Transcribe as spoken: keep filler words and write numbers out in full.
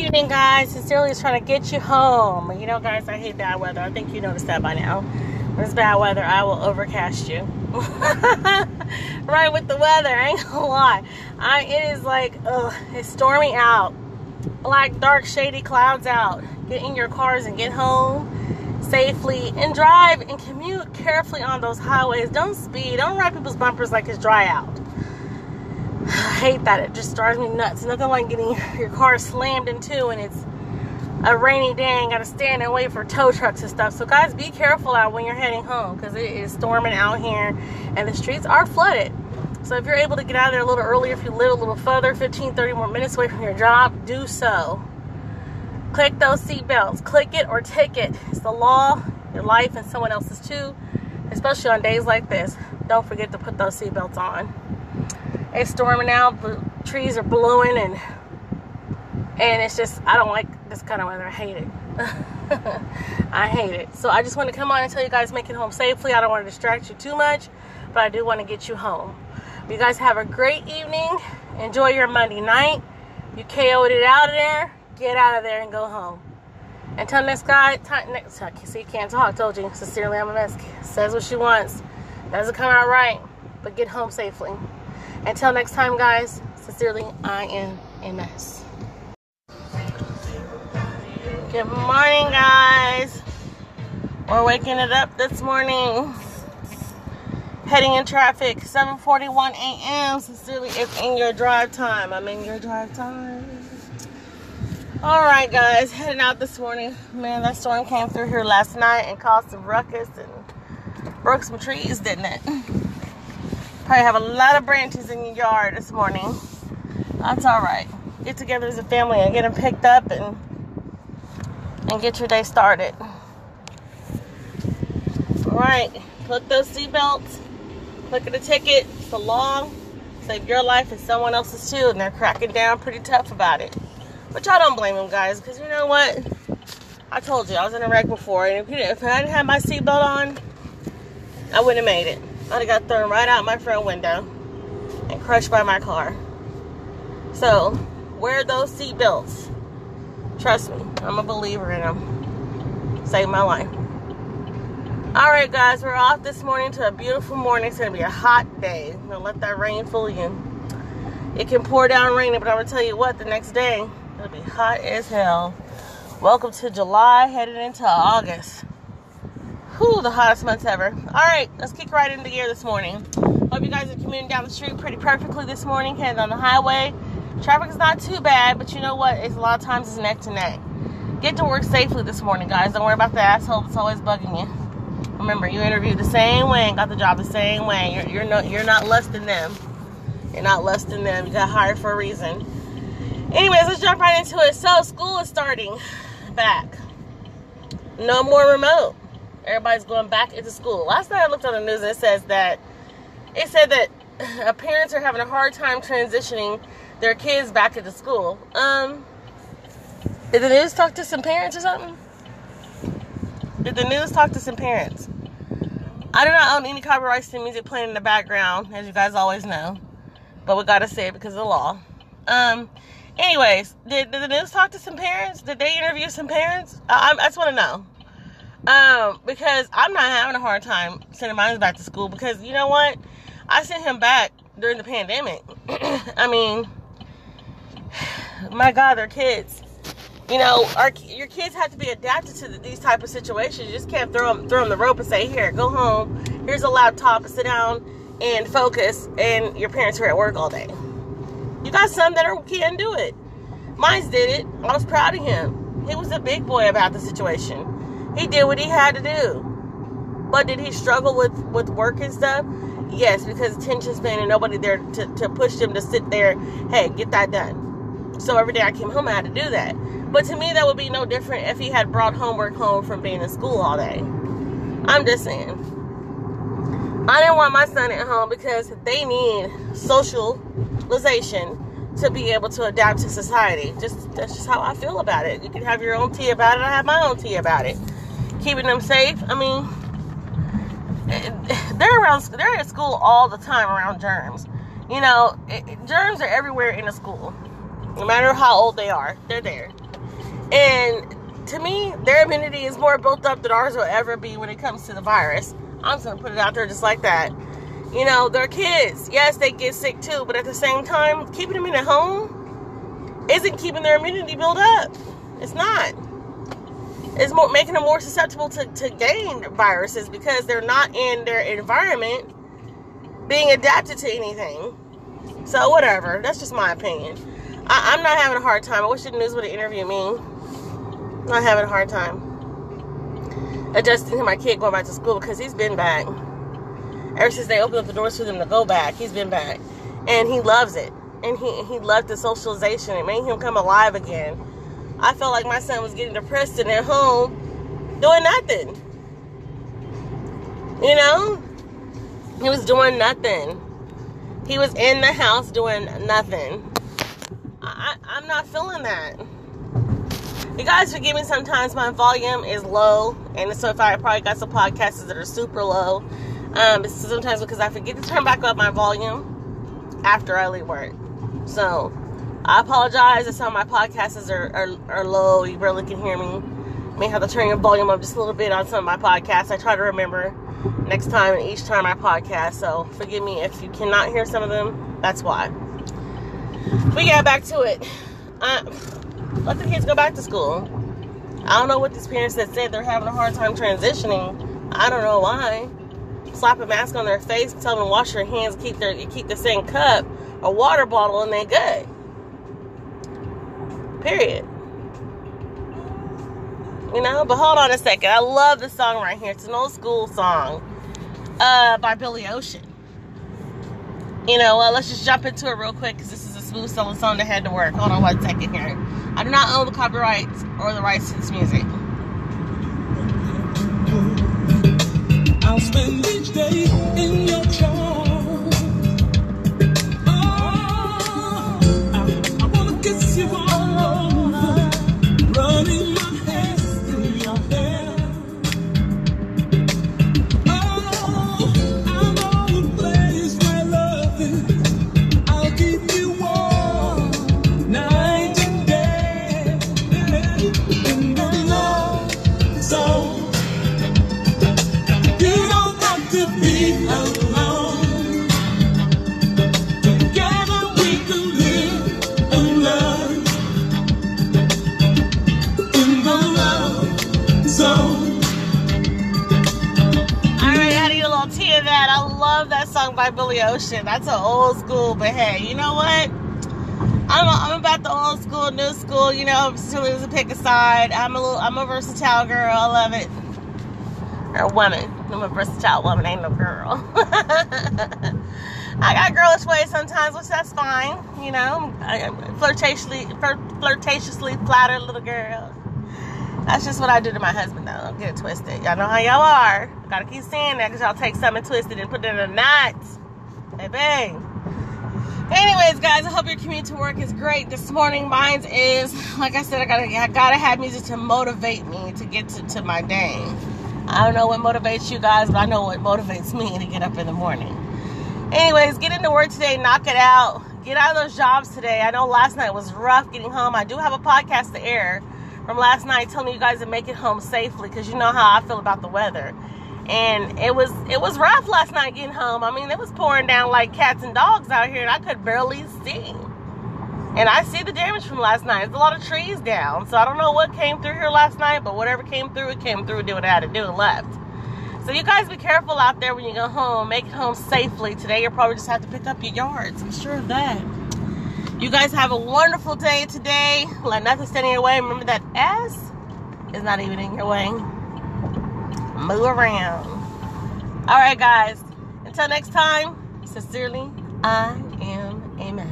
evening, guys. Sincerely is trying to get you home. You know, guys, I hate bad weather. I think you noticed that by now. When it's bad weather, I will overcast you. Right with the weather, I ain't gonna lie. I, it is like, ugh, it's stormy out. Black, dark, shady clouds out. Get in your cars and get home safely. And drive and commute carefully on those highways. Don't speed. Don't ride people's bumpers like it's dry out. I hate that. It just drives me nuts. Nothing like getting your car slammed into and it's a rainy day and got to stand and wait for tow trucks and stuff. So guys, be careful out when you're heading home because it is storming out here and the streets are flooded. So if you're able to get out of there a little earlier, if you live a little further, fifteen, thirty more minutes away from your job, do so. Click those seat belts. Click it or take it. It's the law, your life, and someone else's too, especially on days like this. Don't forget to put those seat belts on. It's storming out, the trees are blowing, and and it's just, I don't like this kind of weather. I hate it. I hate it. So I just want to come on and tell you guys, make it home safely. I don't want to distract you too much, but I do want to get you home. You guys have a great evening. Enjoy your Monday night. You K O'd it out of there. Get out of there and go home. Until next guy, time, next, see, you can't talk. Told you. Sincerely, I'm a mess. Says what she wants. Doesn't come out right, but get home safely. Until next time, guys, sincerely, I am a mess. Good morning, guys. We're waking it up this morning. Heading in traffic, seven forty-one a m Sincerely, it's in your drive time. I'm in your drive time. All right, guys, heading out this morning. Man, that storm came through here last night and caused some ruckus and broke some trees, didn't it? Probably have a lot of branches in your yard this morning. That's all right. Get together as a family and get them picked up and and get your day started. All right, put those seatbelts. Look at the ticket. It's a law. Save your life and someone else's too, and they're cracking down pretty tough about it. But y'all don't blame them, guys, because you know what? I told you I was in a wreck before, and if, you, if I didn't have my seatbelt on, I wouldn't have made it. I'd have got thrown right out my front window and crushed by my car. So, wear those seat belts. Trust me, I'm a believer in them. Saved my life. Alright, guys, we're off this morning to a beautiful morning. It's going to be a hot day. Don't let that rain fool you. It can pour down raining, but I'm going to tell you what, the next day, it'll be hot as hell. Welcome to July, headed into August. Whew, the hottest months ever. All right, let's kick right into gear this morning. Hope you guys are commuting down the street pretty perfectly this morning, heading on the highway. Traffic is not too bad, but you know what? It's a lot of times it's neck to neck. Get to work safely this morning, guys. Don't worry about the asshole that's always bugging you. Remember, you interviewed the same way and got the job the same way. You're, you're, no, you're not less than them. You're not less than them. You got hired for a reason. Anyways, let's jump right into it. So, school is starting back. No more remote. Everybody's going back into school. Last night I looked on the news and it says that it said that uh, parents are having a hard time transitioning their kids back into school. Um, did the news talk to some parents or something? Did the news talk to some parents? I do not own any copyrights to music playing in the background, as you guys always know, but we gotta say it because of the law. Um, anyways, did, did the news talk to some parents? Did they interview some parents? I, I just want to know. Um, because I'm not having a hard time sending mine back to school because, you know what? I sent him back during the pandemic. I mean, my God, they're kids. You know, our your kids have to be adapted to the, these type of situations. You just can't throw them, throw them the rope and say, here, go home. Here's a laptop and sit down and focus. And your parents are at work all day. You got some that are, can't do it. Mine did it. I was proud of him. He was a big boy about the situation. He did what he had to do. But did he struggle with, with work and stuff? Yes, because attention span and nobody there to, to push him to sit there, hey, get that done. So every day I came home, I had to do that. But to me, that would be no different if he had brought homework home from being in school all day. I'm just saying. I didn't want my son at home because they need socialization to be able to adapt to society. Just that's just how I feel about it. You can have your own tea about it. I have my own tea about it. Keeping them safe. I mean, they're around. They're at school all the time around germs. You know, it, germs are everywhere in a school. No matter how old they are, they're there. And to me, their immunity is more built up than ours will ever be when it comes to the virus. I'm just going to put it out there just like that. You know, they're kids. Yes, they get sick too, but at the same time, keeping them in a home isn't keeping their immunity built up. It's not. It's more making them more susceptible to, to gain viruses because they're not in their environment being adapted to anything. So whatever. That's just my opinion. I, I'm not having a hard time. I wish the news would have interviewed me. I'm not having a hard time adjusting to my kid going back to school because he's been back. Ever since they opened up the doors for them to go back, he's been back. And he loves it. And he, he loved the socialization. It made him come alive again. I felt like my son was getting depressed and at home doing nothing. You know? He was doing nothing. He was in the house doing nothing. I, I'm not feeling that. You guys forgive me, sometimes my volume is low. And so if I probably got some podcasts that are super low. Um, it's sometimes because I forget to turn back up my volume after I leave work. So, I apologize if some of my podcasts are, are, are low. You barely can hear me. You may have to turn your volume up just a little bit on some of my podcasts. I try to remember next time and each time I podcast. So, forgive me if you cannot hear some of them. That's why. We get back to it. Uh, let the kids go back to school. I don't know what these parents that said they're having a hard time transitioning. I don't know why. Slap a mask on their face, tell them to wash their hands, keep their keep the same cup or water bottle, and they're good. Period. You know, but hold on a second. I love this song right here. It's an old school song uh, by Billy Ocean. You know, well, let's just jump into it real quick because this is a smooth selling song that had to work. Hold on one second here. I do not own the copyrights or the rights to this music. I'll spend each day in your charms. Oh, I, I wanna kiss you all over, running my hands through your hair. Oh, I know a place where love is. I'll keep you warm night and day in the love zone. To be alone. Together we can live and love in the love zone. Alright, I need a little tea of that. I love that song by Billy Ocean. That's an old school, but hey, you know what? I'm, a, I'm about the old school, new school, you know, silly as a pick a side. I'm a little, I'm a versatile girl. I love it. Or woman. I'm a versatile woman, ain't no girl. I got girlish ways sometimes, which that's fine. You know, I flirtatiously, flirtatiously flattered little girl. That's just what I do to my husband, though. Don't get it twisted. Y'all know how y'all are. Gotta keep saying that because y'all take something twisted and put it in a knot. Hey, bang. Anyways, guys, I hope your commute to work is great. This morning, mine is, like I said, I gotta, I gotta have music to motivate me to get to, to my day. I don't know what motivates you guys, but I know what motivates me to get up in the morning. Anyways, get into work today, knock it out. Get out of those jobs today. I know last night was rough getting home. I do have a podcast to air from last night telling you guys to make it home safely because you know how I feel about the weather. And it was it was rough last night getting home. I mean, it was pouring down like cats and dogs out here, and I could barely see. And I see the damage from last night. There's a lot of trees down. So I don't know what came through here last night, but whatever came through, it came through, did what it had to do, and left. So you guys be careful out there when you go home. Make it home safely. Today you'll probably just have to pick up your yards. I'm sure of that. You guys have a wonderful day today. Let nothing stand in your way. Remember that S is not even in your way. Move around. All right, guys. Until next time, sincerely, I am Amen.